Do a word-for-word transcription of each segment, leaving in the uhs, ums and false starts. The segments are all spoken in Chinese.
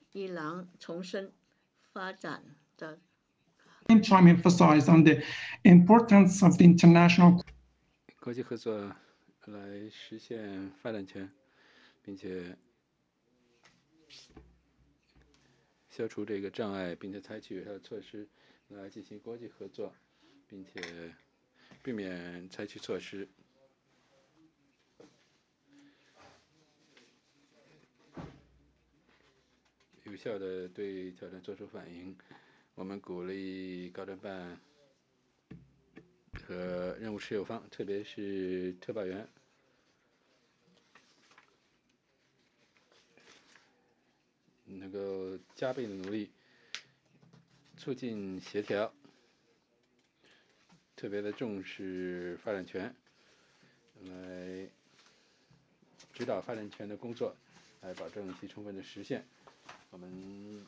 伊朗重申发展的。 Same time emphasize on the importance of the international 国际合作来实现发展权，并且消除这个障碍，并且采取有效措施来进行国际合作，并且避免采取措施有效地对挑战做出反应。我们鼓励高专办和任务持有方，特别是特派员，能够加倍的努力，促进协调，特别的重视发展权，来指导发展权的工作，来保证其充分的实现。我们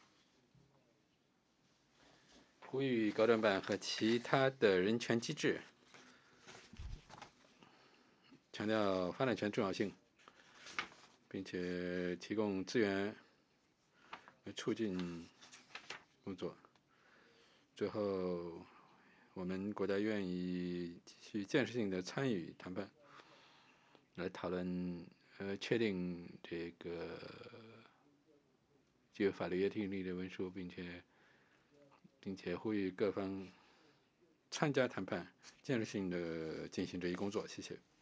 呼吁高专办和其他的人权机制强调发展权重要性，并且提供资源来促进工作。最后，我们国家愿意继续建设性的参与谈判，来讨论呃确定这个具有法律约定力的文书，并且并且呼吁各方参加谈判，建设性的进行这一工作。谢谢。